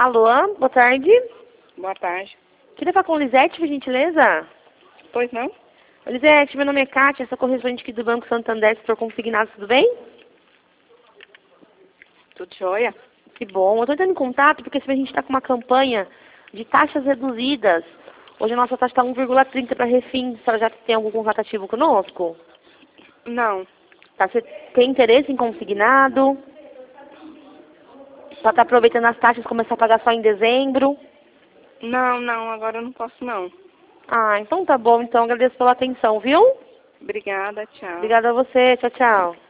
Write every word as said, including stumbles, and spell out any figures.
Alô, boa tarde. Boa tarde. Queria falar com a Lisete, por gentileza? Pois não? Lisete, meu nome é Kátia, sou correspondente aqui do Banco Santander, setor consignado, tudo bem? Tudo jóia? Que bom. Eu estou entrando em contato porque a gente está com uma campanha de taxas reduzidas. Hoje a nossa taxa está um vírgula trinta para refins. A senhora já tem algum contrato ativo conosco? Não. Tá, você tem interesse em consignado? Só está aproveitando as taxas e começar a pagar só em dezembro? Não, não, agora eu não posso não. Ah, então tá bom. Então agradeço pela atenção, viu? Obrigada, tchau. Obrigada a você. Tchau, tchau.